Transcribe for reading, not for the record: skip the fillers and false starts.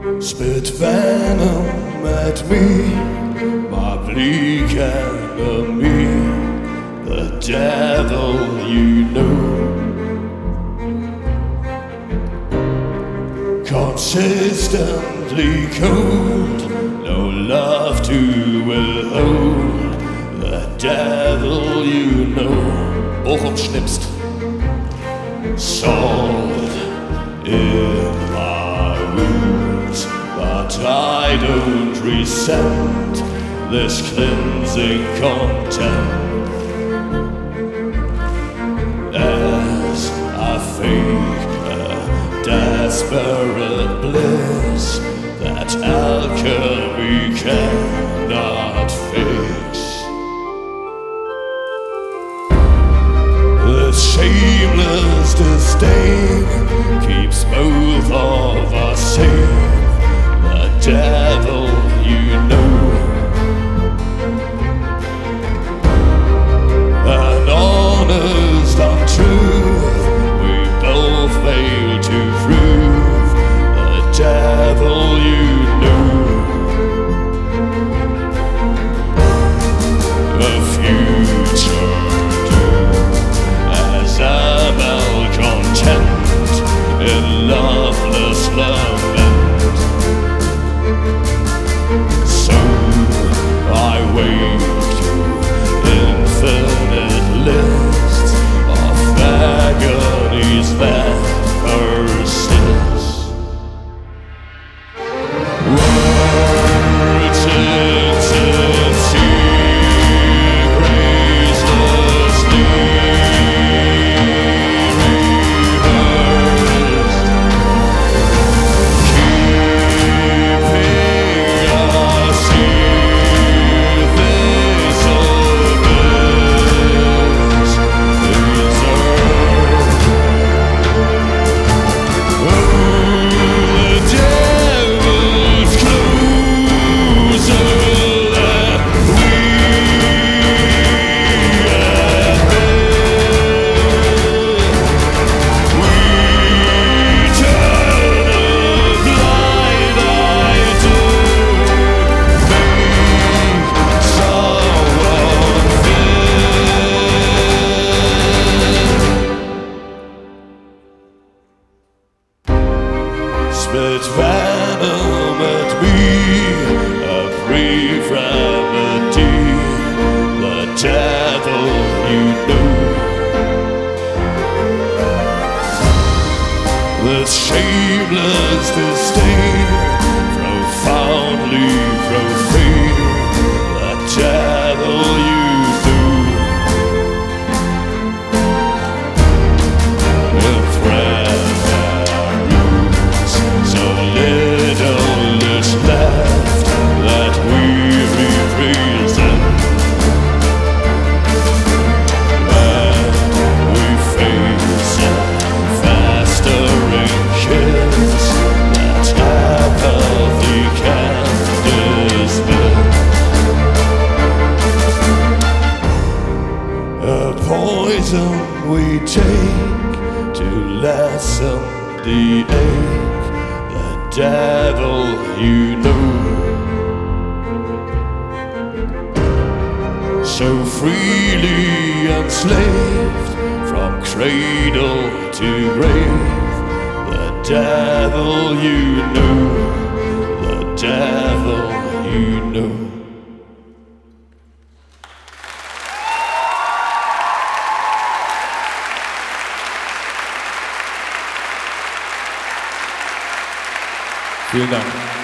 Spit venom at me, my bleak enemy, the devil you know. Consistently cold, no love to withhold, the devil you know. Bochum schnippst. Salt in my wounds, but I don't resent this cleansing content. As I fake a desperate bliss that alchemy cannot fix. The shameless disdain keeps both of us sane, the devil you know. An honest untruth we both fail to prove, the devil you know. A future as a malcontent in loveless lament. So I wake to infinite lists of agonies that persist. Words intensity gracelessly spit venom at me, a brief remedy, the devil you know. This shameless disdain, profoundly profane, the devil you know. So little is left that we represent, and we face a festering kiss that apathy can dismiss. A poison we take to lessen the ache, the devil you know. So freely enslaved from cradle to grave, the devil you know, the devil you know. Vielen Dank.